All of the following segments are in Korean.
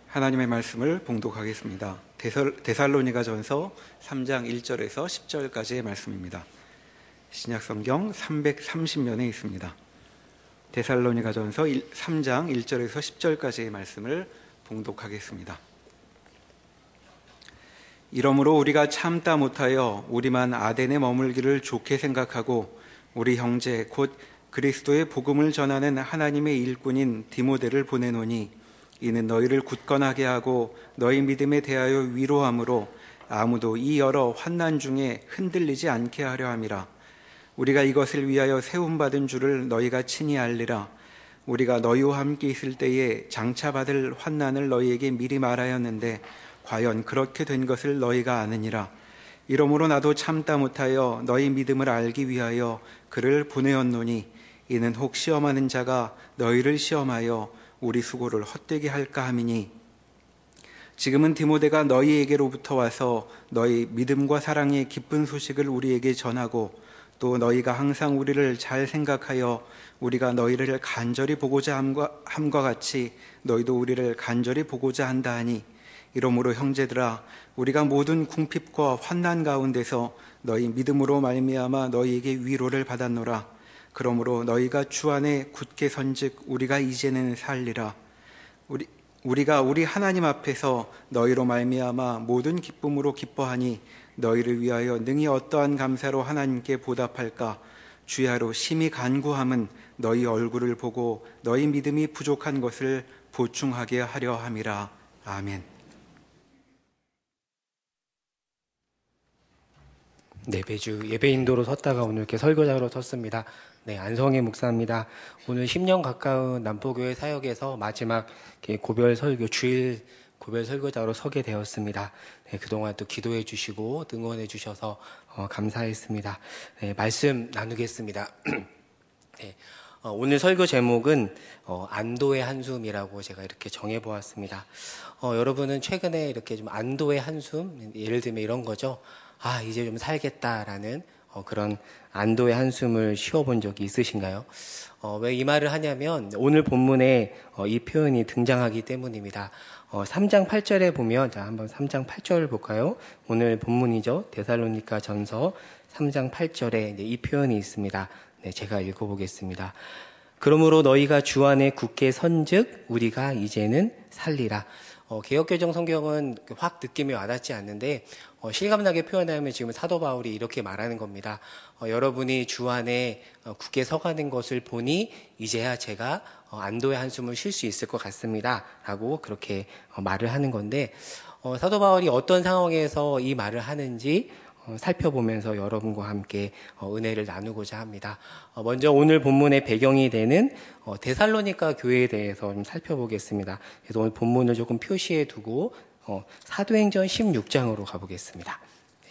하나님의 말씀을 봉독하겠습니다. 데살로니가전서 3장 1절에서 10절까지의 말씀입니다. 신약성경 330면에 있습니다. 데살로니가전서 3장 1절에서 10절까지의 말씀을 봉독하겠습니다. 이러므로 우리가 참다 못하여 우리만 아덴에 머물기를 좋게 생각하고 우리 형제 곧 그리스도의 복음을 전하는 하나님의 일꾼인 디모데를 보내노니 이는 너희를 굳건하게 하고 너희 믿음에 대하여 위로함으로 아무도 이 여러 환난 중에 흔들리지 않게 하려 함이라. 우리가 이것을 위하여 세움받은 줄을 너희가 친히 알리라. 우리가 너희와 함께 있을 때에 장차 받을 환난을 너희에게 미리 말하였는데 과연 그렇게 된 것을 너희가 아느니라. 이러므로 나도 참다 못하여 너희 믿음을 알기 위하여 그를 보내었노니 이는 혹 시험하는 자가 너희를 시험하여 우리 수고를 헛되게 할까 함이니 지금은 디모데가 너희에게로부터 와서 너희 믿음과 사랑의 기쁜 소식을 우리에게 전하고 또 너희가 항상 우리를 잘 생각하여 우리가 너희를 간절히 보고자 함과 같이 너희도 우리를 간절히 보고자 한다 하니 이러므로 형제들아 우리가 모든 궁핍과 환난 가운데서 너희 믿음으로 말미암아 너희에게 위로를 받았노라. 그러므로 너희가 주 안에 굳게 선즉 우리가 이제는 살리라. 우리가 우리 하나님 앞에서 너희로 말미암아 모든 기쁨으로 기뻐하니 너희를 위하여 능히 어떠한 감사로 하나님께 보답할까. 주야로 심히 간구함은 너희 얼굴을 보고 너희 믿음이 부족한 것을 보충하게 하려 함이라. 아멘. 네, 매주 예배 인도로 섰다가 오늘 이렇게 설교자로 섰습니다. 네, 안성희 목사입니다. 오늘 10년 가까운 남포교회 사역에서 마지막 고별 설교, 주일 고별 설교자로 서게 되었습니다. 네, 그동안 또 기도해 주시고 응원해 주셔서 감사했습니다. 네, 말씀 나누겠습니다. 네, 오늘 설교 제목은 안도의 한숨이라고 제가 이렇게 정해보았습니다. 여러분은 최근에 이렇게 좀 안도의 한숨, 예를 들면 이런 거죠. 아, 이제 좀 살겠다라는 그런 안도의 한숨을 쉬어본 적이 있으신가요? 왜 이 말을 하냐면 오늘 본문에 이 표현이 등장하기 때문입니다. 3장 8절에 보면, 자, 한번 3장 8절을 볼까요? 오늘 본문이죠. 데살로니가 전서 3장 8절에 이 표현이 있습니다. 네, 제가 읽어보겠습니다. 그러므로 너희가 주 안에 굳게 선즉 우리가 이제는 살리라. 개역개정 성경은 확 느낌이 와닿지 않는데 실감나게 표현하면 지금 사도 바울이 이렇게 말하는 겁니다. 여러분이 주 안에 굳게 서가는 것을 보니 이제야 제가 안도의 한숨을 쉴 수 있을 것 같습니다 라고 그렇게 말을 하는 건데, 사도 바울이 어떤 상황에서 이 말을 하는지 살펴보면서 여러분과 함께 은혜를 나누고자 합니다. 먼저 오늘 본문의 배경이 되는 데살로니가 교회에 대해서 좀 살펴보겠습니다. 그래서 오늘 본문을 조금 표시해 두고 사도행전 16장으로 가보겠습니다.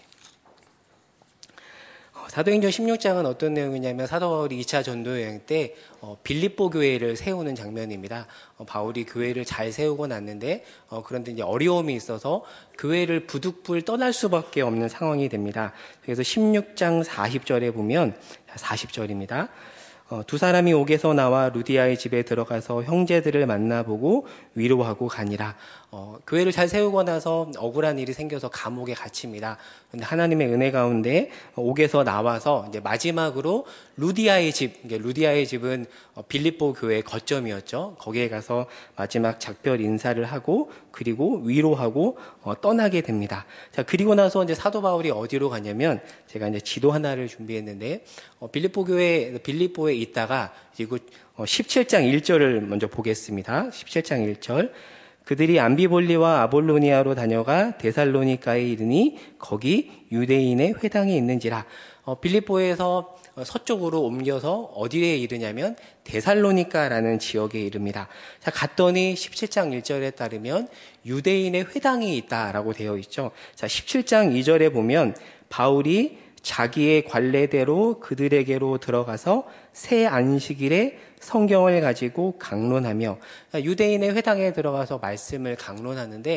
사도행전 16장은 어떤 내용이냐면 사도 바울이 2차 전도 여행 때 빌립보 교회를 세우는 장면입니다. 바울이 교회를 잘 세우고 났는데 그런데 이제 어려움이 있어서 교회를 부득불 떠날 수밖에 없는 상황이 됩니다. 그래서 16장 40절에 보면 40절입니다. 두 사람이 옥에서 나와 루디아의 집에 들어가서 형제들을 만나보고 위로하고 가니라. 교회를 잘 세우고 나서 억울한 일이 생겨서 감옥에 갇힙니다. 근데 하나님의 은혜 가운데 옥에서 나와서 이제 마지막으로 루디아의 집은 빌립보 교회의 거점이었죠. 거기에 가서 마지막 작별 인사를 하고 그리고 위로하고 떠나게 됩니다. 자, 그리고 나서 이제 사도 바울이 어디로 가냐면 제가 이제 지도 하나를 준비했는데 빌립보에 있다가 그리고 17장 1절을 먼저 보겠습니다. 17장 1절. 그들이 암비볼리와 아볼로니아로 다녀가 데살로니가에 이르니 거기 유대인의 회당이 있는지라. 빌립보에서 서쪽으로 옮겨서 어디에 이르냐면 데살로니가라는 지역에 이릅니다. 자, 갔더니 17장 1절에 따르면 유대인의 회당이 있다라고 되어 있죠. 자, 17장 2절에 보면 바울이 자기의 관례대로 그들에게로 들어가서 새 안식일에 성경을 가지고 강론하며, 유대인의 회당에 들어가서 말씀을 강론하는데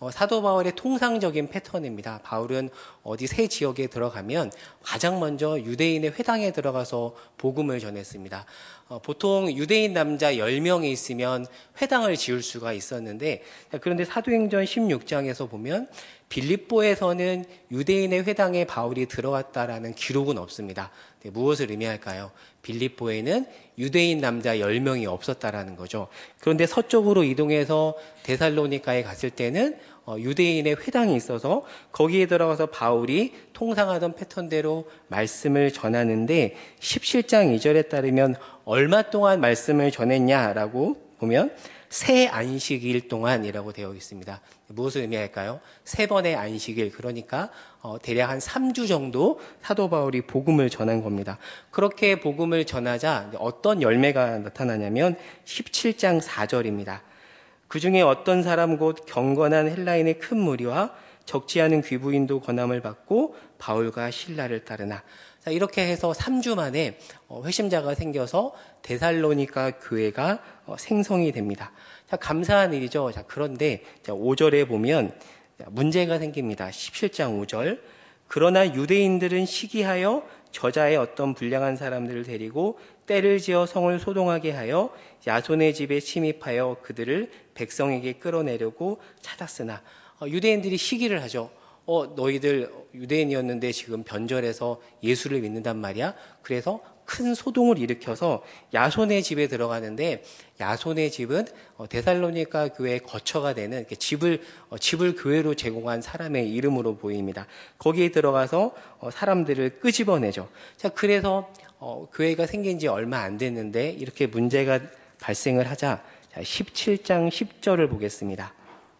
사도 바울의 통상적인 패턴입니다. 바울은 어디 새 지역에 들어가면 가장 먼저 유대인의 회당에 들어가서 복음을 전했습니다. 보통 유대인 남자 10명이 있으면 회당을 지을 수가 있었는데, 그런데 사도행전 16장에서 보면 빌립보에서는 유대인의 회당에 바울이 들어갔다라는 기록은 없습니다. 무엇을 의미할까요? 빌립보에는 유대인 남자 10명이 없었다라는 거죠. 그런데 서쪽으로 이동해서 데살로니가에 갔을 때는 유대인의 회당이 있어서 거기에 들어가서 바울이 통상하던 패턴대로 말씀을 전하는데, 17장 2절에 따르면 얼마 동안 말씀을 전했냐라고 보면 새 안식일 동안이라고 되어 있습니다. 무엇을 의미할까요? 3번의 안식일, 그러니까 대략 한 3주 정도 사도 바울이 복음을 전한 겁니다. 그렇게 복음을 전하자 어떤 열매가 나타나냐면 17장 4절입니다. 그 중에 어떤 사람 곧 경건한 헬라인의 큰 무리와 적지 않은 귀부인도 권함을 받고 바울과 실라를 따르나. 자, 이렇게 해서 3주 만에 회심자가 생겨서 데살로니가 교회가 생성이 됩니다. 자, 감사한 일이죠. 자, 그런데 5절에 보면 문제가 생깁니다. 17장 5절. 그러나 유대인들은 시기하여 저자의 어떤 불량한 사람들을 데리고 때를 지어 성을 소동하게 하여 야손의 집에 침입하여 그들을 백성에게 끌어내려고 찾았으나, 유대인들이 시기를 하죠. 너희들 유대인이었는데 지금 변절해서 예수를 믿는단 말이야. 그래서 큰 소동을 일으켜서 야손의 집에 들어가는데, 야손의 집은 데살로니가 교회의 거처가 되는 집을 교회로 제공한 사람의 이름으로 보입니다. 거기에 들어가서 사람들을 끄집어내죠. 자, 그래서 교회가 생긴 지 얼마 안 됐는데 이렇게 문제가 발생을 하자, 17장 10절을 보겠습니다.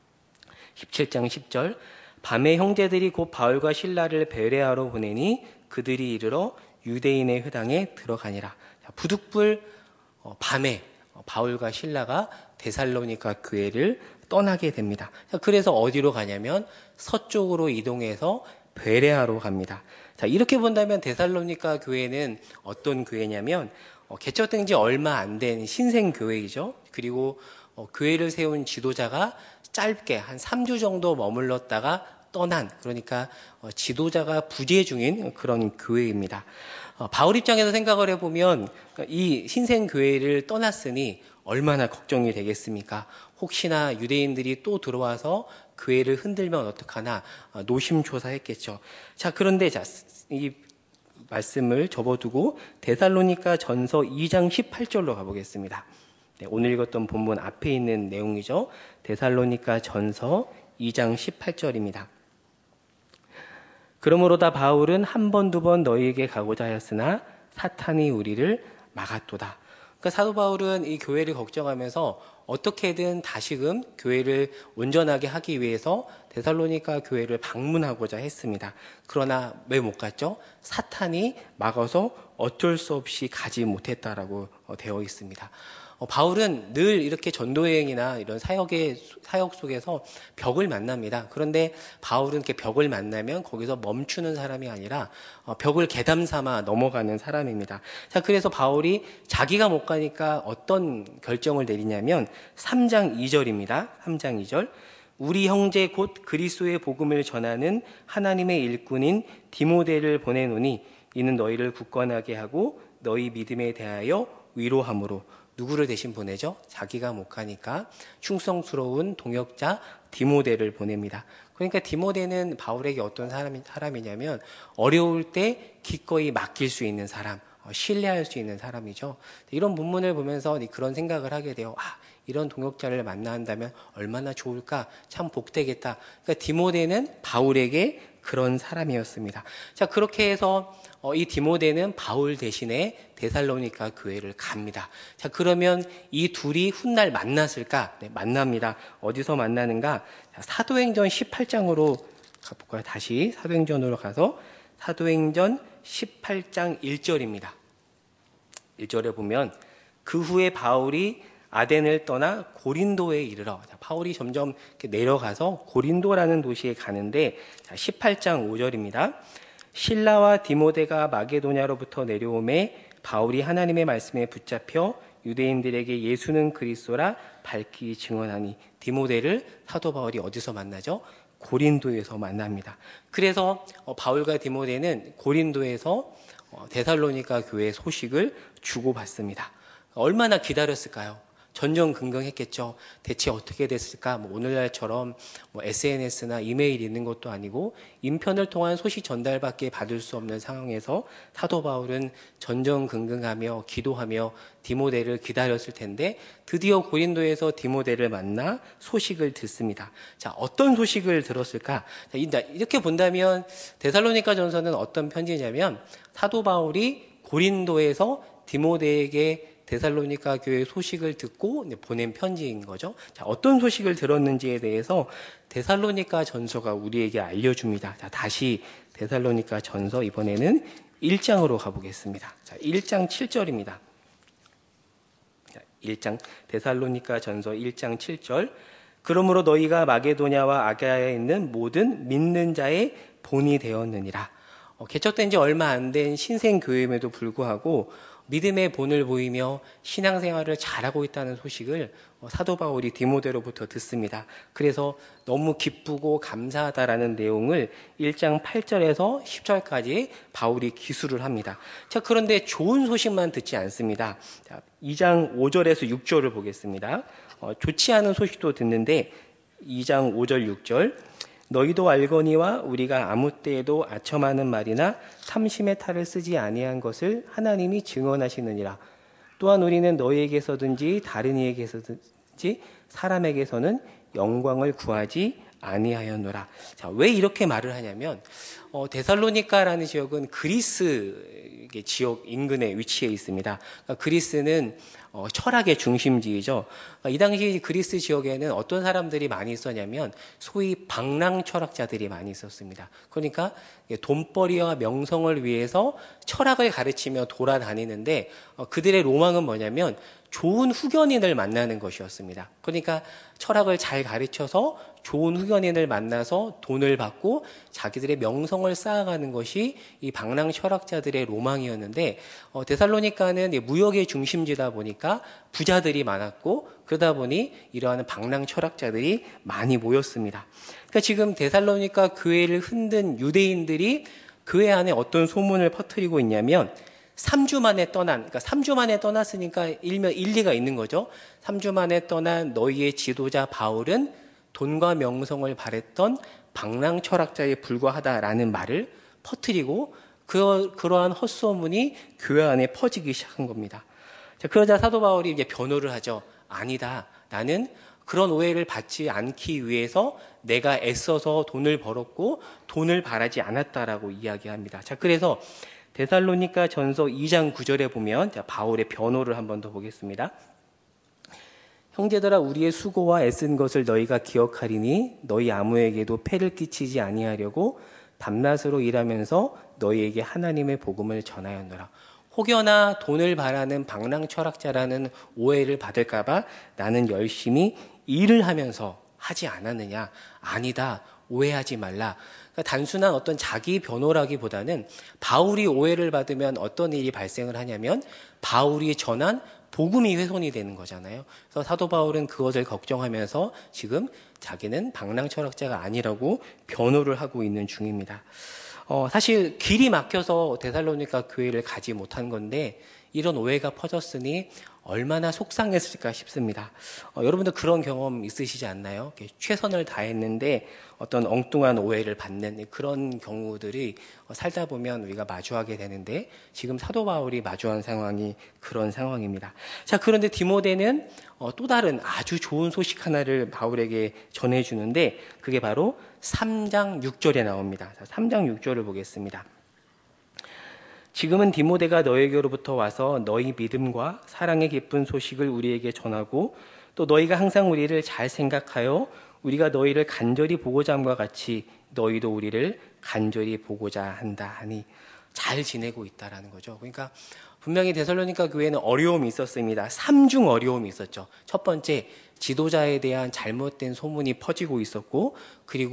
17장 10절. 밤에 형제들이 곧 바울과 실라를 베레아로 보내니 그들이 이르러 유대인의 회당에 들어가니라. 부득불 밤에 바울과 실라가 데살로니가 교회를 떠나게 됩니다. 그래서 어디로 가냐면 서쪽으로 이동해서 베레아로 갑니다. 자, 이렇게 본다면 데살로니가 교회는 어떤 교회냐면 개척된 지 얼마 안 된 신생 교회이죠. 그리고 교회를 세운 지도자가 짧게 한 3주 정도 머물렀다가 떠난, 그러니까 지도자가 부재 중인 그런 교회입니다. 바울 입장에서 생각을 해보면 이 신생 교회를 떠났으니 얼마나 걱정이 되겠습니까? 혹시나 유대인들이 또 들어와서 교회를 흔들면 어떡하나 노심초사했겠죠. 자, 그런데 이 말씀을 접어두고 데살로니가 전서 2장 18절로 가보겠습니다. 네, 오늘 읽었던 본문 앞에 있는 내용이죠. 데살로니가 전서 2장 18절입니다. 그러므로다 바울은 한 번, 두 번 너희에게 가고자 하였으나 사탄이 우리를 막았도다. 그러니까 사도 바울은 이 교회를 걱정하면서 어떻게든 다시금 교회를 온전하게 하기 위해서 데살로니가 교회를 방문하고자 했습니다. 그러나 왜 못 갔죠? 사탄이 막아서 어쩔 수 없이 가지 못했다라고 되어 있습니다. 바울은 늘 이렇게 전도여행이나 이런 사역 속에서 벽을 만납니다. 그런데 바울은 이렇게 벽을 만나면 거기서 멈추는 사람이 아니라 벽을 계단 삼아 넘어가는 사람입니다. 자, 그래서 바울이 자기가 못 가니까 어떤 결정을 내리냐면 3장 2절입니다. 3장 2절. 우리 형제 곧 그리스도의 복음을 전하는 하나님의 일꾼인 디모데를 보내노니 이는 너희를 굳건하게 하고 너희 믿음에 대하여 위로함으로. 누구를 대신 보내죠? 자기가 못 가니까 충성스러운 동역자 디모데를 보냅니다. 그러니까 디모데는 바울에게 어떤 사람이냐면 어려울 때 기꺼이 맡길 수 있는 사람, 신뢰할 수 있는 사람이죠. 이런 본문을 보면서 그런 생각을 하게 돼요. 이런 동역자를 만난다면 얼마나 좋을까? 참 복되겠다. 그러니까 디모데는 바울에게 그런 사람이었습니다. 자, 그렇게 해서 이 디모데는 바울 대신에 데살로니가 교회를 갑니다. 자, 그러면 이 둘이 훗날 만났을까? 네, 만납니다. 어디서 만나는가? 자, 사도행전 18장으로 가볼까요? 다시 사도행전으로 가서 사도행전 18장 1절입니다. 1절에 보면 그 후에 바울이 아덴을 떠나 고린도에 이르러, 바울이 점점 이렇게 내려가서 고린도라는 도시에 가는데, 18장 5절입니다. 신라와 디모데가 마게도냐로부터 내려오매 바울이 하나님의 말씀에 붙잡혀 유대인들에게 예수는 그리스도라 밝히 증언하니. 디모데를 사도 바울이 어디서 만나죠? 고린도에서 만납니다. 그래서 바울과 디모데는 고린도에서 데살로니가 교회 소식을 주고받습니다. 얼마나 기다렸을까요? 전전긍긍했겠죠. 대체 어떻게 됐을까? 오늘날처럼 SNS나 이메일 있는 것도 아니고 인편을 통한 소식 전달밖에 받을 수 없는 상황에서 사도 바울은 전전긍긍하며 기도하며 디모데를 기다렸을 텐데 드디어 고린도에서 디모데를 만나 소식을 듣습니다. 자, 어떤 소식을 들었을까? 자, 이렇게 본다면 데살로니가 전서는 어떤 편지냐면 사도 바울이 고린도에서 디모데에게 데살로니가 교회 소식을 듣고 보낸 편지인 거죠. 자, 어떤 소식을 들었는지에 대해서 데살로니가 전서가 우리에게 알려줍니다. 자, 다시 데살로니가 전서 이번에는 1장으로 가보겠습니다. 자, 1장 7절입니다. 1장 데살로니가 전서 1장 7절. 그러므로 너희가 마게도냐와 아가야에 있는 모든 믿는 자의 본이 되었느니라. 개척된 지 얼마 안 된 신생교회임에도 불구하고 믿음의 본을 보이며 신앙생활을 잘하고 있다는 소식을 사도 바울이 디모데로부터 듣습니다. 그래서 너무 기쁘고 감사하다라는 내용을 1장 8절에서 10절까지 바울이 기술을 합니다. 자, 그런데 좋은 소식만 듣지 않습니다. 자, 2장 5절에서 6절을 보겠습니다. 좋지 않은 소식도 듣는데 2장 5절 6절. 너희도 알거니와 우리가 아무 때에도 아첨하는 말이나 삼심의 탈을 쓰지 아니한 것을 하나님이 증언하시느니라. 또한 우리는 너희에게서든지 다른 이에게서든지 사람에게서는 영광을 구하지 아니하였노라. 자, 왜 이렇게 말을 하냐면 데살로니가라는 지역은 그리스 지역 인근에 위치해 있습니다. 그러니까 그리스는 철학의 중심지이죠. 이 당시 그리스 지역에는 어떤 사람들이 많이 있었냐면 소위 방랑 철학자들이 많이 있었습니다. 그러니까 돈벌이와 명성을 위해서 철학을 가르치며 돌아다니는데 그들의 로망은 뭐냐면 좋은 후견인을 만나는 것이었습니다. 그러니까 철학을 잘 가르쳐서 좋은 후견인을 만나서 돈을 받고 자기들의 명성을 쌓아가는 것이 이 방랑 철학자들의 로망이었는데 데살로니가는 무역의 중심지다 보니까 부자들이 많았고 그러다 보니 이러한 방랑 철학자들이 많이 모였습니다. 그러니까 지금 데살로니가 교회를 흔든 유대인들이 교회 안에 어떤 소문을 퍼뜨리고 있냐면 3주 만에 그러니까 3주 만에 떠났으니까 일리가 있는 거죠. 3주 만에 떠난 너희의 지도자 바울은 돈과 명성을 바랬던 방랑 철학자에 불과하다라는 말을 퍼뜨리고 그러한 헛소문이 교회 안에 퍼지기 시작한 겁니다. 자, 그러자 사도 바울이 이제 변호를 하죠. 아니다. 나는 그런 오해를 받지 않기 위해서 내가 애써서 돈을 벌었고 돈을 바라지 않았다라고 이야기합니다. 자, 그래서 데살로니가 전서 2장 9절에 보면 바울의 변호를 한 번 더 보겠습니다. 형제들아 우리의 수고와 애쓴 것을 너희가 기억하리니 너희 아무에게도 폐를 끼치지 아니하려고 밤낮으로 일하면서 너희에게 하나님의 복음을 전하였노라. 혹여나 돈을 바라는 방랑 철학자라는 오해를 받을까 봐 나는 열심히 일을 하면서 하지 않았느냐. 아니다. 오해하지 말라. 그러니까 단순한 어떤 자기 변호라기보다는 바울이 오해를 받으면 어떤 일이 발생을 하냐면 바울이 전한 복음이 훼손이 되는 거잖아요. 그래서 사도 바울은 그것을 걱정하면서 지금 자기는 방랑 철학자가 아니라고 변호를 하고 있는 중입니다. 사실 길이 막혀서 데살로니가 교회를 가지 못한 건데 이런 오해가 퍼졌으니 얼마나 속상했을까 싶습니다. 여러분도 그런 경험 있으시지 않나요? 최선을 다했는데 어떤 엉뚱한 오해를 받는 그런 경우들이 살다 보면 우리가 마주하게 되는데 지금 사도 바울이 마주한 상황이 그런 상황입니다. 자, 그런데 디모데는 또 다른 아주 좋은 소식 하나를 바울에게 전해주는데 그게 바로 3장 6절에 나옵니다. 자, 3장 6절을 보겠습니다. 지금은 디모데가 너에게로부터 와서 너희 믿음과 사랑의 기쁜 소식을 우리에게 전하고 또 너희가 항상 우리를 잘 생각하여 우리가 너희를 간절히 보고자 함과 같이 너희도 우리를 간절히 보고자 한다 하니 잘 지내고 있다라는 거죠. 그러니까 분명히 데살로니가 교회는 어려움이 있었습니다. 3중 어려움이 있었죠. 첫 번째, 지도자에 대한 잘못된 소문이 퍼지고 있었고 그리고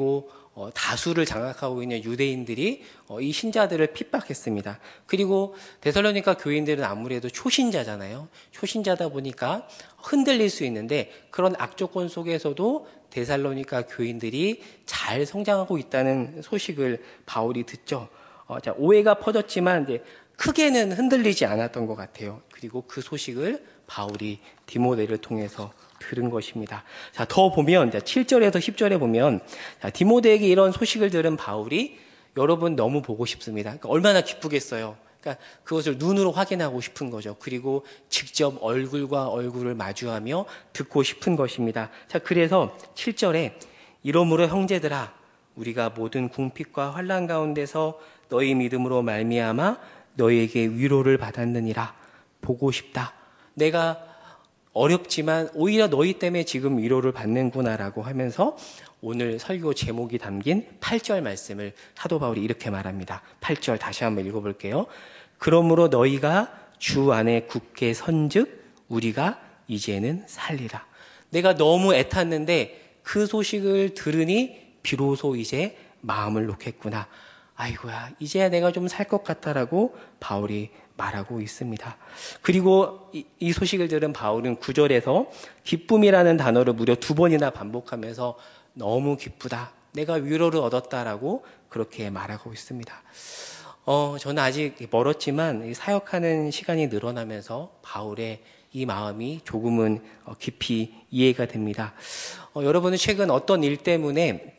다수를 장악하고 있는 유대인들이 이 신자들을 핍박했습니다. 그리고 데살로니가 교인들은 아무래도 초신자잖아요. 초신자다 보니까 흔들릴 수 있는데 그런 악조건 속에서도 데살로니가 교인들이 잘 성장하고 있다는 소식을 바울이 듣죠. 오해가 퍼졌지만 이제 크게는 흔들리지 않았던 것 같아요. 그리고 그 소식을 바울이 디모데를 통해서 들은 것입니다. 자, 더 보면 7절에서 10절에 보면 디모데에게 이런 소식을 들은 바울이 여러분 너무 보고 싶습니다. 그러니까 얼마나 기쁘겠어요. 그러니까 그것을 눈으로 확인하고 싶은 거죠. 그리고 직접 얼굴과 얼굴을 마주하며 듣고 싶은 것입니다. 자, 그래서 7절에 이러므로 형제들아 우리가 모든 궁핍과 환난 가운데서 너희 믿음으로 말미암아 너희에게 위로를 받았느니라. 보고 싶다. 내가 어렵지만 오히려 너희 때문에 지금 위로를 받는구나라고 하면서 오늘 설교 제목이 담긴 8절 말씀을 사도 바울이 이렇게 말합니다. 8절 다시 한번 읽어볼게요. 그러므로 너희가 주 안에 굳게 선즉 우리가 이제는 살리라. 내가 너무 애탔는데 그 소식을 들으니 비로소 이제 마음을 놓겠구나. 아이고야 이제야 내가 좀 살 것 같다라고 바울이 말하고 있습니다. 그리고 이 소식을 들은 바울은 9절에서 기쁨이라는 단어를 무려 2번이나 반복하면서 너무 기쁘다. 내가 위로를 얻었다라고 그렇게 말하고 있습니다. 저는 아직 멀었지만 사역하는 시간이 늘어나면서 바울의 이 마음이 조금은 깊이 이해가 됩니다. 여러분은 최근 어떤 일 때문에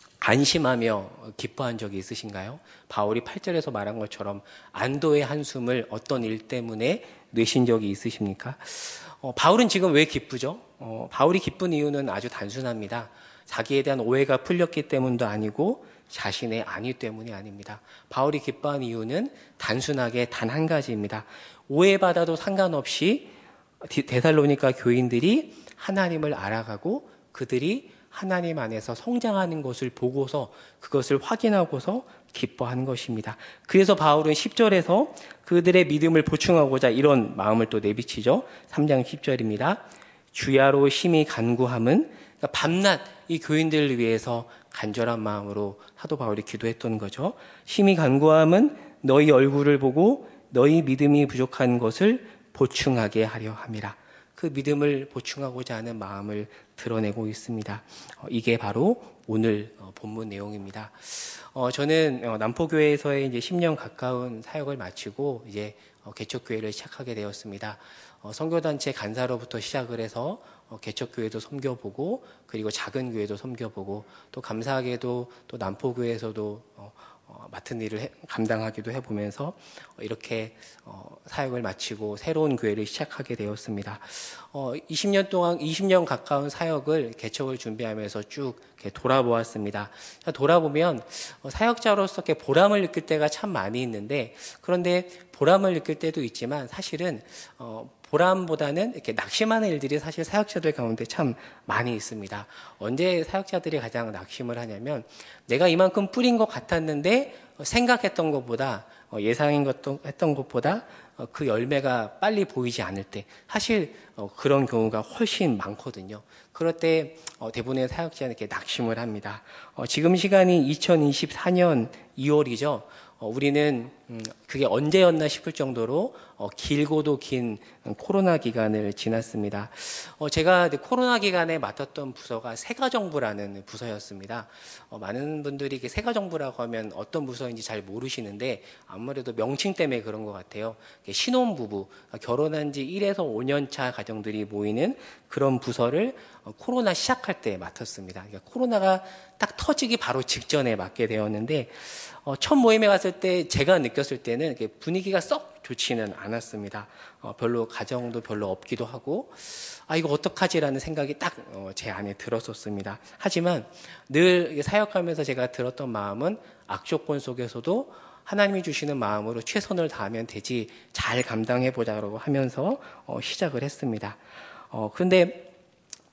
안심하며 기뻐한 적이 있으신가요? 바울이 8절에서 말한 것처럼 안도의 한숨을 어떤 일 때문에 내신 적이 있으십니까? 바울은 지금 왜 기쁘죠? 바울이 기쁜 이유는 아주 단순합니다. 자기에 대한 오해가 풀렸기 때문도 아니고 자신의 안위 때문이 아닙니다. 바울이 기뻐한 이유는 단순하게 단 한 가지입니다. 오해받아도 상관없이 데살로니가 교인들이 하나님을 알아가고 그들이 하나님 안에서 성장하는 것을 보고서 그것을 확인하고서 기뻐하는 것입니다. 그래서 바울은 10절에서 그들의 믿음을 보충하고자 이런 마음을 또 내비치죠. 3장 10절입니다. 주야로 심히 간구함은 그러니까 밤낮 이 교인들을 위해서 간절한 마음으로 사도 바울이 기도했던 거죠. 심히 간구함은 너희 얼굴을 보고 너희 믿음이 부족한 것을 보충하게 하려 함이라. 그 믿음을 보충하고자 하는 마음을 드러내고 있습니다. 이게 바로 오늘 본문 내용입니다. 저는 남포교회에서의 이제 10년 가까운 사역을 마치고 이제 개척교회를 시작하게 되었습니다. 선교단체 간사로부터 시작을 해서 개척교회도 섬겨보고 그리고 작은 교회도 섬겨보고 또 감사하게도 또 남포교회에서도 맡은 일을 감당하기도 해보면서 이렇게 사역을 마치고 새로운 교회를 시작하게 되었습니다. 20년 가까운 사역을 개척을 준비하면서 쭉 이렇게 돌아보았습니다. 돌아보면 사역자로서 이렇게 보람을 느낄 때가 참 많이 있는데 그런데 보람을 느낄 때도 있지만 사실은 보람보다는 이렇게 낙심하는 일들이 사실 사역자들 가운데 참 많이 있습니다. 언제 사역자들이 가장 낙심을 하냐면 내가 이만큼 뿌린 것 같았는데 생각했던 것보다 예상했던 것보다 그 열매가 빨리 보이지 않을 때 사실 그런 경우가 훨씬 많거든요. 그럴 때 대부분의 사역자는 이렇게 낙심을 합니다. 지금 시간이 2024년 2월이죠. 우리는 그게 언제였나 싶을 정도로 길고도 긴 코로나 기간을 지났습니다. 제가 코로나 기간에 맡았던 부서가 세가정부라는 부서였습니다. 많은 분들이 세가정부라고 하면 어떤 부서인지 잘 모르시는데 아무래도 명칭 때문에 그런 것 같아요. 신혼부부, 결혼한 지 1에서 5년 차 가정들이 모이는 그런 부서를 코로나 시작할 때 맡았습니다. 그러니까 코로나가 딱 터지기 바로 직전에 맡게 되었는데 첫 모임에 갔을 때 제가 느꼈을 때는 분위기가 썩 좋지는 않았습니다. 별로 가정도 별로 없기도 하고 이거 어떡하지라는 생각이 딱 제 안에 들었었습니다. 하지만 늘 사역하면서 제가 들었던 마음은 악조건 속에서도 하나님이 주시는 마음으로 최선을 다하면 되지 잘 감당해보자고 하면서 시작을 했습니다. 그런데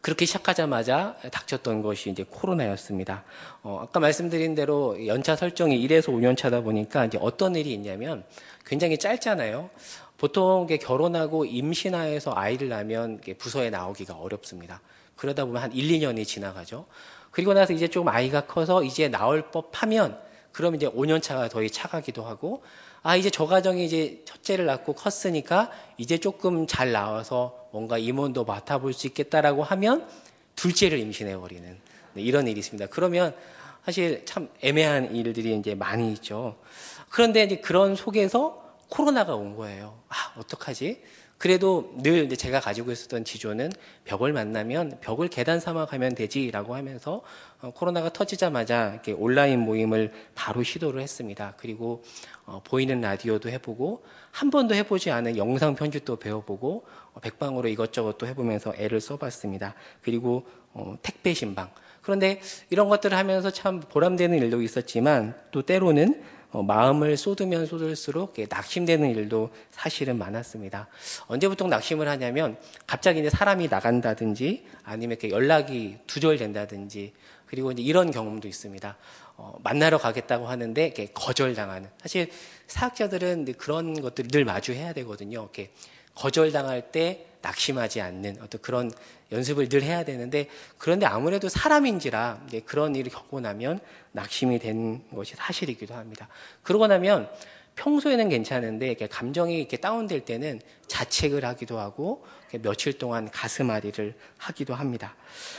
그렇게 시작하자마자 닥쳤던 것이 이제 코로나였습니다. 아까 말씀드린 대로 연차 설정이 1에서 5년 차다 보니까 이제 어떤 일이 있냐면 굉장히 짧잖아요. 보통 결혼하고 임신하여서 아이를 낳으면 부서에 나오기가 어렵습니다. 그러다 보면 한 1, 2년이 지나가죠. 그리고 나서 이제 좀 아이가 커서 이제 나올 법하면 그럼 이제 5년 차가 더 차가기도 하고 이제 저 가정이 이제 첫째를 낳고 컸으니까 이제 조금 잘 나와서 뭔가 임원도 맡아볼 수 있겠다라고 하면 둘째를 임신해버리는 이런 일이 있습니다. 그러면 사실 참 애매한 일들이 이제 많이 있죠. 그런데 이제 그런 속에서 코로나가 온 거예요. 어떡하지? 그래도 늘 이제 제가 가지고 있었던 지조는 벽을 만나면 벽을 계단 삼아 가면 되지라고 하면서 코로나가 터지자마자 이렇게 온라인 모임을 바로 시도를 했습니다. 그리고 보이는 라디오도 해보고 한 번도 해보지 않은 영상 편집도 배워보고 백방으로 이것저것 또 해보면서 애를 써봤습니다. 그리고 택배 신방. 그런데 이런 것들을 하면서 참 보람되는 일도 있었지만 또 때로는 마음을 쏟으면 쏟을수록 낙심되는 일도 사실은 많았습니다. 언제부터 낙심을 하냐면 갑자기 이제 사람이 나간다든지 아니면 이렇게 연락이 두절된다든지 그리고 이제 이런 경험도 있습니다. 만나러 가겠다고 하는데 이렇게 거절당하는. 사실 사학자들은 그런 것들을 늘 마주해야 되거든요. 이렇게 거절당할 때 낙심하지 않는 어떤 그런 연습을 늘 해야 되는데 그런데 아무래도 사람인지라 그런 일을 겪고 나면 낙심이 된 것이 사실이기도 합니다. 그러고 나면 평소에는 괜찮은데 이렇게 감정이 이렇게 다운될 때는 자책을 하기도 하고 며칠 동안 가슴앓이를 하기도 합니다.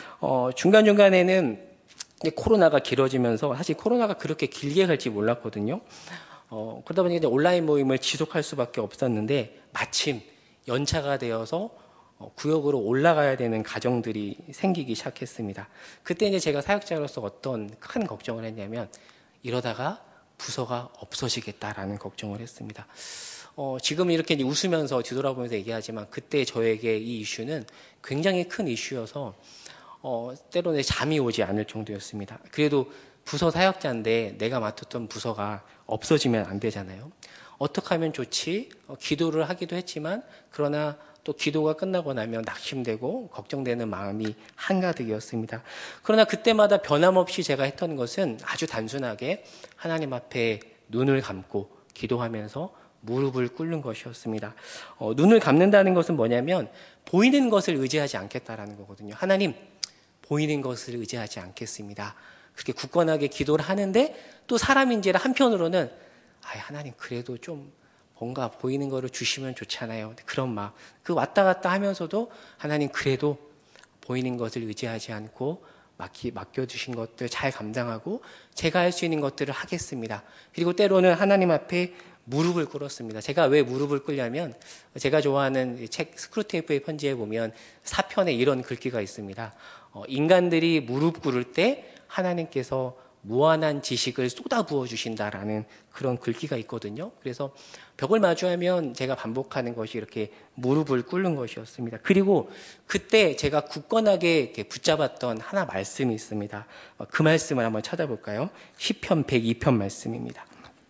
중간중간에는 코로나가 길어지면서 사실 코로나가 그렇게 길게 갈지 몰랐거든요. 그러다 보니까 이제 온라인 모임을 지속할 수밖에 없었는데 마침 연차가 되어서 구역으로 올라가야 되는 가정들이 생기기 시작했습니다. 그때 이제 제가 사역자로서 어떤 큰 걱정을 했냐면 이러다가 부서가 없어지겠다라는 걱정을 했습니다. 지금 이렇게 웃으면서 뒤돌아보면서 얘기하지만 그때 저에게 이 이슈는 굉장히 큰 이슈여서 때로는 잠이 오지 않을 정도였습니다. 그래도 부서 사역자인데 내가 맡았던 부서가 없어지면 안 되잖아요. 어떻게 하면 좋지? 기도를 하기도 했지만 그러나 또 기도가 끝나고 나면 낙심되고 걱정되는 마음이 한가득이었습니다. 그러나 그때마다 변함없이 제가 했던 것은 아주 단순하게 하나님 앞에 눈을 감고 기도하면서 무릎을 꿇는 것이었습니다. 눈을 감는다는 것은 뭐냐면 보이는 것을 의지하지 않겠다라는 거거든요. 하나님, 보이는 것을 의지하지 않겠습니다. 그렇게 굳건하게 기도를 하는데 또 사람인지라 한편으로는 하나님 그래도 좀 뭔가 보이는 거를 주시면 좋잖아요. 그런 마음. 그 왔다 갔다 하면서도 하나님 그래도 보이는 것을 의지하지 않고 맡겨주신 것들 잘 감당하고 제가 할 수 있는 것들을 하겠습니다. 그리고 때로는 하나님 앞에 무릎을 꿇었습니다. 제가 왜 무릎을 꿇냐면 제가 좋아하는 책 스크루테이프의 편지에 보면 4편에 이런 글귀가 있습니다. 인간들이 무릎 꿇을 때 하나님께서 무한한 지식을 쏟아부어 주신다라는 그런 글귀가 있거든요. 그래서 벽을 마주하면 제가 반복하는 것이 이렇게 무릎을 꿇는 것이었습니다. 그리고 그때 제가 굳건하게 이렇게 붙잡았던 하나 말씀이 있습니다. 그 말씀을 한번 찾아볼까요? 시편 102편 말씀입니다.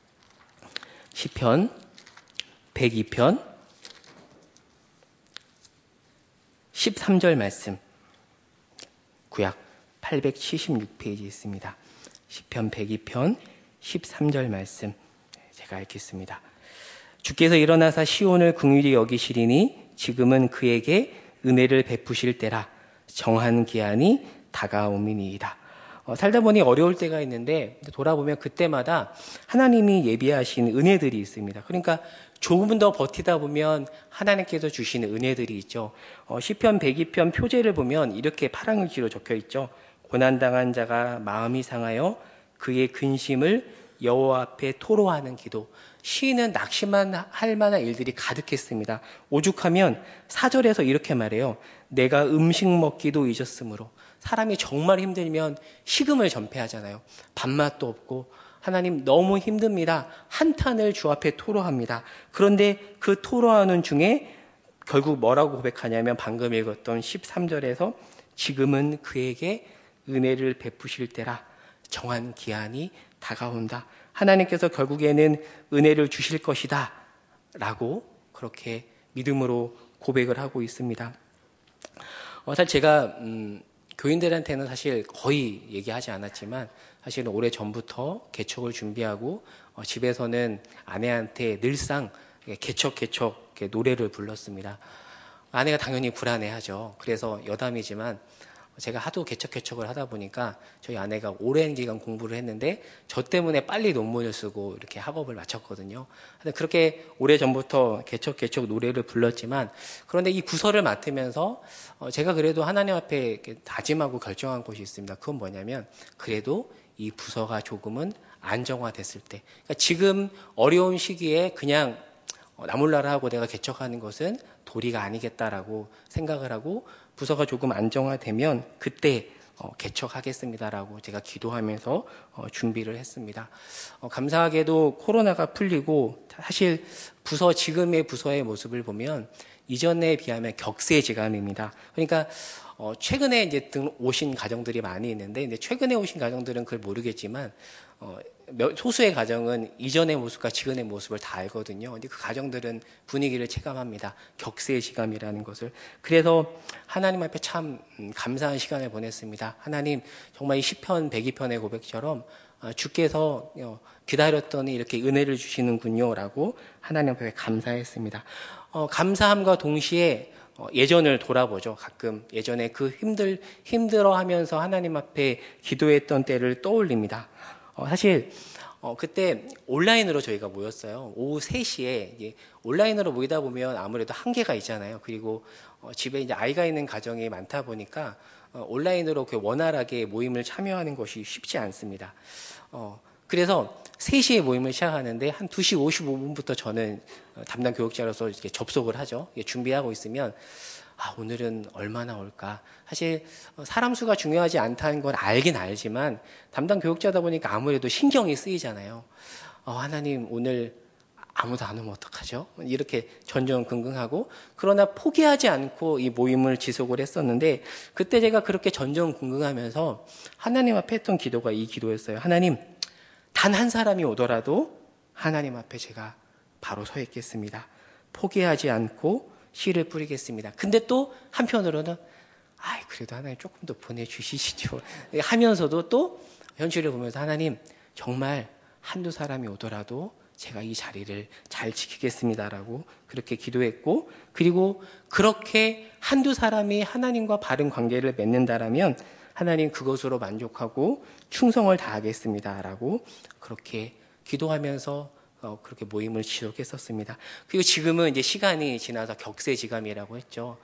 시편 102편 13절 말씀, 구약 876페이지 있습니다. 시편 102편 13절 말씀 제가 읽겠습니다. 주께서 일어나사 시온을 긍휼히 여기시리니 지금은 그에게 은혜를 베푸실 때라. 정한 기한이 다가옴이니이다. 살다 보니 어려울 때가 있는데 돌아보면 그때마다 하나님이 예비하신 은혜들이 있습니다. 그러니까 조금 더 버티다 보면 하나님께서 주시는 은혜들이 있죠. 시편 102편 표제를 보면 이렇게 파랑글씨로 적혀 있죠. 고난당한 자가 마음이 상하여 그의 근심을 여호와 앞에 토로하는 기도. 시인은 낙심만 할 만한 일들이 가득했습니다. 오죽하면 4절에서 이렇게 말해요. 내가 음식 먹기도 잊었으므로. 사람이 정말 힘들면 식음을 전폐하잖아요. 밥맛도 없고 하나님 너무 힘듭니다. 한탄을 주 앞에 토로합니다. 그런데 그 토로하는 중에 결국 뭐라고 고백하냐면 방금 읽었던 13절에서 지금은 그에게 은혜를 베푸실 때라. 정한 기한이 다가온다. 하나님께서 결국에는 은혜를 주실 것이다 라고 그렇게 믿음으로 고백을 하고 있습니다. 사실 제가 교인들한테는 사실 거의 얘기하지 않았지만 사실은 오래 전부터 개척을 준비하고 집에서는 아내한테 늘상 개척 이렇게 노래를 불렀습니다. 아내가 당연히 불안해하죠. 그래서 여담이지만 제가 하도 개척을 하다 보니까 저희 아내가 오랜 기간 공부를 했는데 저 때문에 빨리 논문을 쓰고 이렇게 학업을 마쳤거든요. 그렇게 오래전부터 개척 노래를 불렀지만 그런데 이 부서를 맡으면서 제가 그래도 하나님 앞에 이렇게 다짐하고 결정한 것이 있습니다. 그건 뭐냐면 그래도 이 부서가 조금은 안정화됐을 때 그러니까 지금 어려운 시기에 그냥 나몰라라 하고 내가 개척하는 것은 도리가 아니겠다라고 생각을 하고 부서가 조금 안정화되면 그때 개척하겠습니다라고 제가 기도하면서 준비를 했습니다. 감사하게도 코로나가 풀리고 사실 지금의 부서의 모습을 보면 이전에 비하면 격세지감입니다. 그러니까 최근에 이제 오신 가정들이 많이 있는데 이제 최근에 오신 가정들은 그걸 모르겠지만 소수의 가정은 이전의 모습과 지금의 모습을 다 알거든요. 근데 그 가정들은 분위기를 체감합니다. 격세지감이라는 것을. 그래서 하나님 앞에 참 감사한 시간을 보냈습니다. 하나님 정말 이 시편 102편의 고백처럼 주께서 기다렸더니 이렇게 은혜를 주시는군요라고 하나님 앞에 감사했습니다. 감사함과 동시에 예전을 돌아보죠. 가끔 예전에 그 힘들어하면서 하나님 앞에 기도했던 때를 떠올립니다. 사실 그때 온라인으로 저희가 모였어요. 오후 3시에 온라인으로 모이다 보면 아무래도 한계가 있잖아요. 그리고 집에 이제 아이가 있는 가정이 많다 보니까 온라인으로 원활하게 모임을 참여하는 것이 쉽지 않습니다. 그래서 3시에 모임을 시작하는데 한 2시 55분부터 저는 담당 교육자로서 이렇게 접속을 하죠. 준비하고 있으면 오늘은 얼마나 올까? 사실 사람 수가 중요하지 않다는 건 알긴 알지만 담당 교육자다 보니까 아무래도 신경이 쓰이잖아요. 하나님 오늘 아무도 안 오면 어떡하죠? 이렇게 전전긍긍하고 그러나 포기하지 않고 이 모임을 지속을 했었는데 그때 제가 그렇게 전전긍긍하면서 하나님 앞에 했던 기도가 이 기도였어요. 하나님 단 한 사람이 오더라도 하나님 앞에 제가 바로 서 있겠습니다. 포기하지 않고 씨를 뿌리겠습니다. 근데 또 한편으로는 그래도 하나님 조금 더 보내주시죠 하면서도 또 현실을 보면서 하나님 정말 한두 사람이 오더라도 제가 이 자리를 잘 지키겠습니다라고 그렇게 기도했고 그리고 그렇게 한두 사람이 하나님과 바른 관계를 맺는다라면 하나님 그것으로 만족하고 충성을 다하겠습니다라고 그렇게 기도하면서 그렇게 모임을 지속했었습니다. 그리고 지금은 이제 시간이 지나서 격세지감이라고 했죠.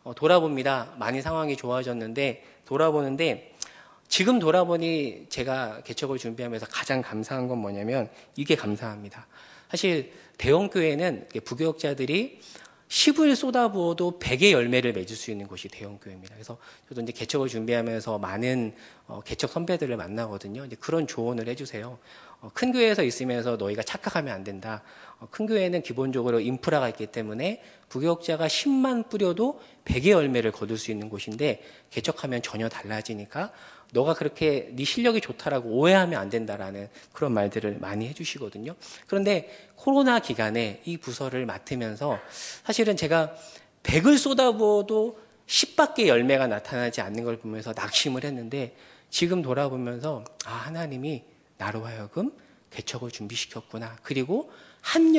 돌아봅니다. 많이 상황이 좋아졌는데 돌아보는데 지금 돌아보니 제가 개척을 준비하면서 가장 감사한 건 뭐냐면 이게 감사합니다. 사실 대형교회는 부교역자들이 10을 쏟아부어도 100의 열매를 맺을 수 있는 곳이 대형교회입니다. 그래서 저도 이제 개척을 준비하면서 많은 개척 선배들을 만나거든요. 이제 그런 조언을 해주세요. 큰 교회에서 있으면서 너희가 착각하면 안 된다. 큰 교회는 기본적으로 인프라가 있기 때문에 부교역자가 10만 뿌려도 100의 열매를 거둘 수 있는 곳인데 개척하면 전혀 달라지니까 너가 그렇게 네 실력이 좋다라고 오해하면 안 된다라는 그런 말들을 많이 해주시거든요. 그런데 코로나 기간에 이 부서를 맡으면서 사실은 제가 100을 쏟아부어도 10밖에 열매가 나타나지 않는 걸 보면서 낙심을 했는데 지금 돌아보면서 하나님이 나로 하여금 개척을 준비시켰구나. 그리고 한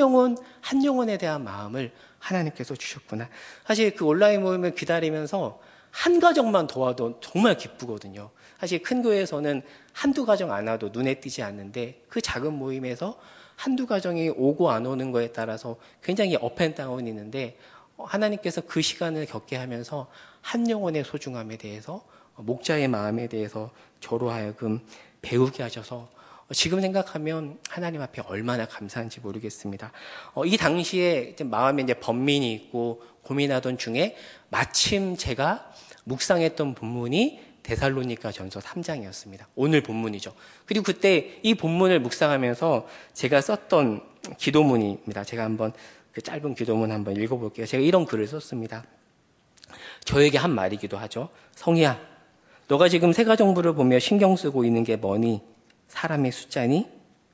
영혼에 대한 마음을 하나님께서 주셨구나. 사실 그 온라인 모임을 기다리면서 한 가정만 도와도 정말 기쁘거든요. 사실 큰 교회에서는 한두 가정 안 와도 눈에 띄지 않는데 그 작은 모임에서 한두 가정이 오고 안 오는 거에 따라서 굉장히 업앤다운이 있는데 하나님께서 그 시간을 겪게 하면서 한 영혼의 소중함에 대해서 목자의 마음에 대해서 저로 하여금 배우게 하셔서 지금 생각하면 하나님 앞에 얼마나 감사한지 모르겠습니다. 이 당시에 마음에 이제 번민이 있고 고민하던 중에 마침 제가 묵상했던 본문이 데살로니가 전서 3장이었습니다. 오늘 본문이죠. 그리고 그때 이 본문을 묵상하면서 제가 썼던 기도문입니다. 제가 한번 그 짧은 기도문 한번 읽어볼게요. 제가 이런 글을 썼습니다. 저에게 한 말이기도 하죠. 성희야, 너가 지금 세가정부를 보며 신경 쓰고 있는 게 뭐니? 사람의 숫자니?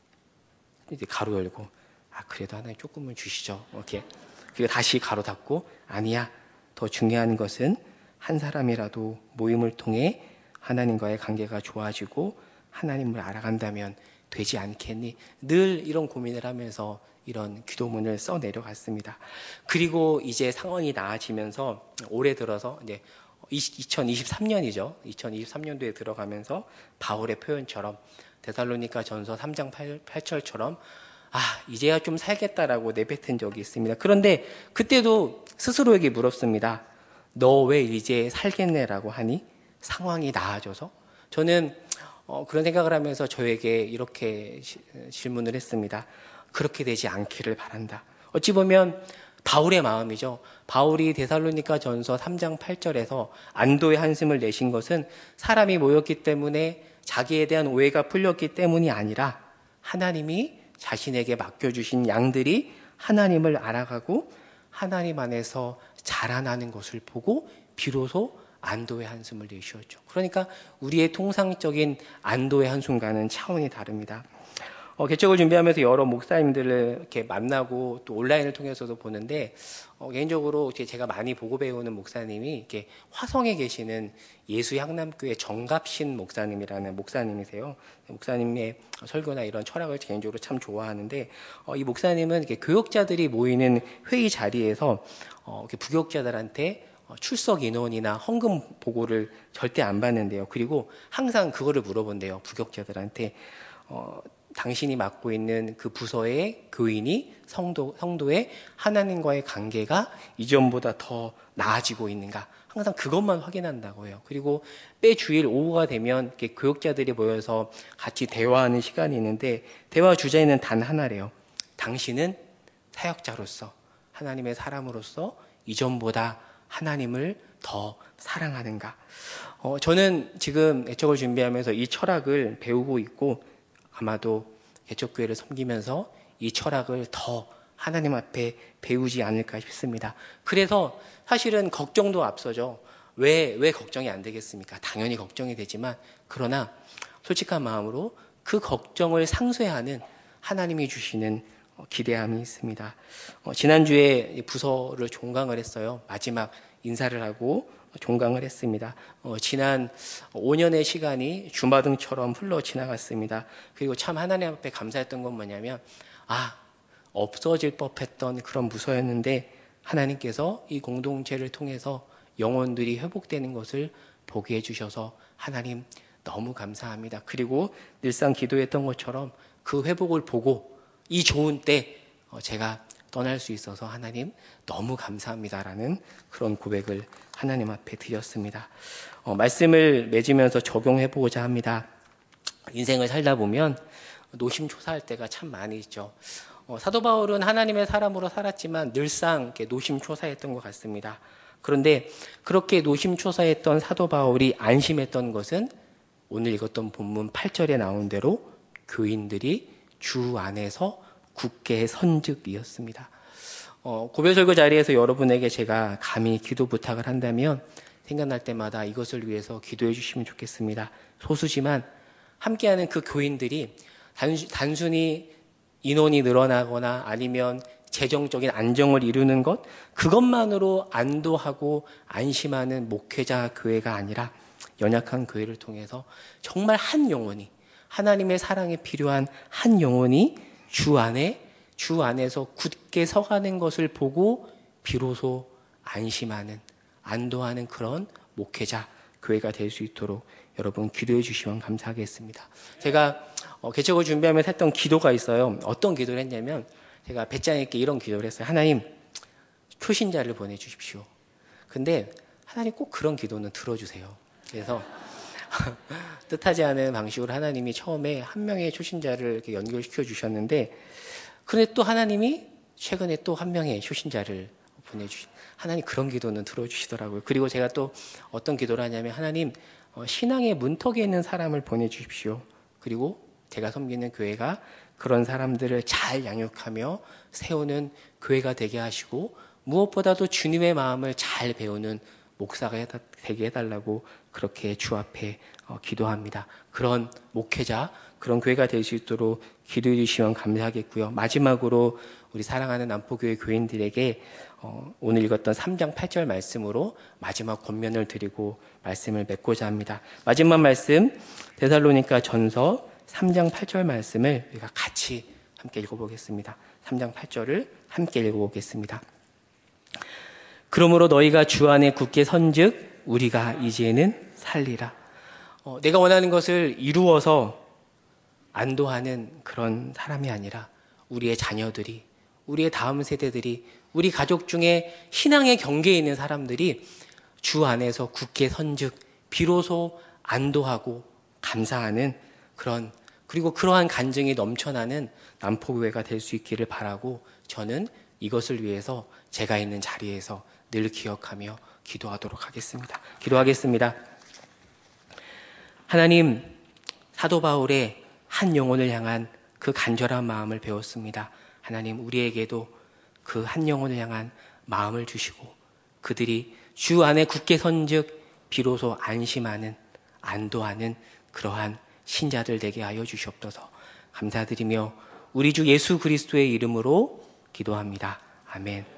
이제 가로 열고, 그래도 하나님 조금은 주시죠. 이렇게. 그리고 다시 가로 닫고, 아니야. 더 중요한 것은 한 사람이라도 모임을 통해 하나님과의 관계가 좋아지고 하나님을 알아간다면 되지 않겠니? 늘 이런 고민을 하면서 이런 기도문을 써 내려갔습니다. 그리고 이제 상황이 나아지면서 올해 들어서 이제 2023년이죠. 2023년도에 들어가면서 바울의 표현처럼 데살로니가 전서 3장 8절처럼 이제야 좀 살겠다라고 내뱉은 적이 있습니다. 그런데 그때도 스스로에게 물었습니다. 너 왜 이제 살겠네라고 하니? 상황이 나아져서? 저는 그런 생각을 하면서 저에게 이렇게 질문을 했습니다. 그렇게 되지 않기를 바란다. 어찌 보면 바울의 마음이죠. 바울이 데살로니가 전서 3장 8절에서 안도의 한숨을 내신 것은 사람이 모였기 때문에 자기에 대한 오해가 풀렸기 때문이 아니라 하나님이 자신에게 맡겨주신 양들이 하나님을 알아가고 하나님 안에서 자라나는 것을 보고 비로소 안도의 한숨을 내쉬었죠. 그러니까 우리의 통상적인 안도의 한순간은 차원이 다릅니다. 개척을 준비하면서 여러 목사님들을 이렇게 만나고 또 온라인을 통해서도 보는데 개인적으로 제가 많이 보고 배우는 목사님이 이렇게 화성에 계시는 예수향남교회 정갑신 목사님이라는 목사님이세요. 목사님의 설교나 이런 철학을 개인적으로 참 좋아하는데 이 목사님은 이렇게 교역자들이 모이는 회의 자리에서 이렇게 부교역자들한테 출석 인원이나 헌금 보고를 절대 안 받는데요. 그리고 항상 그거를 물어본대요. 부교역자들한테 당신이 맡고 있는 그 부서의 교인이 성도의 하나님과의 관계가 이전보다 더 나아지고 있는가? 항상 그것만 확인한다고 해요. 그리고 매 주일 오후가 되면 이렇게 교역자들이 모여서 같이 대화하는 시간이 있는데 대화 주제는 단 하나래요. 당신은 사역자로서 하나님의 사람으로서 이전보다 하나님을 더 사랑하는가? 저는 지금 개척을 준비하면서 이 철학을 배우고 있고 아마도 개척교회를 섬기면서 이 철학을 더 하나님 앞에 배우지 않을까 싶습니다. 그래서 사실은 걱정도 앞서죠. 왜 걱정이 안 되겠습니까? 당연히 걱정이 되지만 그러나 솔직한 마음으로 그 걱정을 상쇄하는 하나님이 주시는 기대함이 있습니다. 지난주에 부서를 종강을 했어요. 마지막 인사를 하고 종강을 했습니다. 지난 5년의 시간이 주마등처럼 흘러 지나갔습니다. 그리고 참 하나님 앞에 감사했던 건 뭐냐면 없어질 법했던 그런 부서였는데 하나님께서 이 공동체를 통해서 영혼들이 회복되는 것을 보게 해주셔서 하나님 너무 감사합니다. 그리고 늘상 기도했던 것처럼 그 회복을 보고 이 좋은 때 제가 떠날 수 있어서 하나님 너무 감사합니다라는 그런 고백을 하나님 앞에 드렸습니다. 말씀을 맺으면서 적용해보고자 합니다. 인생을 살다 보면 노심초사할 때가 참 많이 있죠. 사도 바울은 하나님의 사람으로 살았지만 늘상 이렇게 노심초사했던 것 같습니다. 그런데 그렇게 노심초사했던 사도 바울이 안심했던 것은 오늘 읽었던 본문 8절에 나온 대로 교인들이 주 안에서 굳게 선즉이었습니다. 고별설교 자리에서 여러분에게 제가 감히 기도 부탁을 한다면 생각날 때마다 이것을 위해서 기도해 주시면 좋겠습니다. 소수지만 함께하는 그 교인들이 단순히 인원이 늘어나거나 아니면 재정적인 안정을 이루는 것, 그것만으로 안도하고 안심하는 목회자 교회가 아니라 연약한 교회를 통해서 정말 한 영혼이, 하나님의 사랑에 필요한 한 영혼이 주 안에서 굳게 서가는 것을 보고 비로소 안심하는, 안도하는 그런 목회자 교회가 될 수 있도록 여러분 기도해 주시면 감사하겠습니다. 제가 개척을 준비하면서 했던 기도가 있어요. 어떤 기도를 했냐면 제가 배짱있게 이런 기도를 했어요. 하나님, 초신자를 보내주십시오. 근데 하나님 꼭 그런 기도는 들어주세요. 그래서 뜻하지 않은 방식으로 하나님이 처음에 한 명의 초신자를 이렇게 연결시켜 주셨는데, 그런데 또 하나님이 최근에 또 한 명의 초신자를 하나님 그런 기도는 들어주시더라고요. 그리고 제가 또 어떤 기도를 하냐면 하나님 신앙의 문턱에 있는 사람을 보내주십시오. 그리고 제가 섬기는 교회가 그런 사람들을 잘 양육하며 세우는 교회가 되게 하시고 무엇보다도 주님의 마음을 잘 배우는 목사가 되게 해달라고 그렇게 주 앞에 기도합니다. 그런 목회자, 그런 교회가 될 수 있도록 기도해 주시면 감사하겠고요. 마지막으로 우리 사랑하는 남포교회 교인들에게 오늘 읽었던 3장 8절 말씀으로 마지막 권면을 드리고 말씀을 맺고자 합니다. 마지막 말씀 데살로니가 전서 3장 8절 말씀을 우리가 같이 함께 읽어보겠습니다. 3장 8절을 함께 읽어보겠습니다. 그러므로 너희가 주 안에 굳게 선즉 우리가 이제는 살리라. 내가 원하는 것을 이루어서 안도하는 그런 사람이 아니라 우리의 자녀들이, 우리의 다음 세대들이, 우리 가족 중에 신앙의 경계에 있는 사람들이 주 안에서 굳게 선즉 비로소 안도하고 감사하는 그런, 그리고 그러한 간증이 넘쳐나는 남포교회가 될 수 있기를 바라고, 저는 이것을 위해서 제가 있는 자리에서 늘 기억하며 기도하도록 하겠습니다. 기도하겠습니다. 하나님, 사도 바울의 한 영혼을 향한 그 간절한 마음을 배웠습니다. 하나님, 우리에게도 그 한 영혼을 향한 마음을 주시고 그들이 주 안에 굳게 선즉 비로소 안심하는, 안도하는 그러한 신자들 되게 하여 주시옵소서. 감사드리며 우리 주 예수 그리스도의 이름으로 기도합니다. 아멘.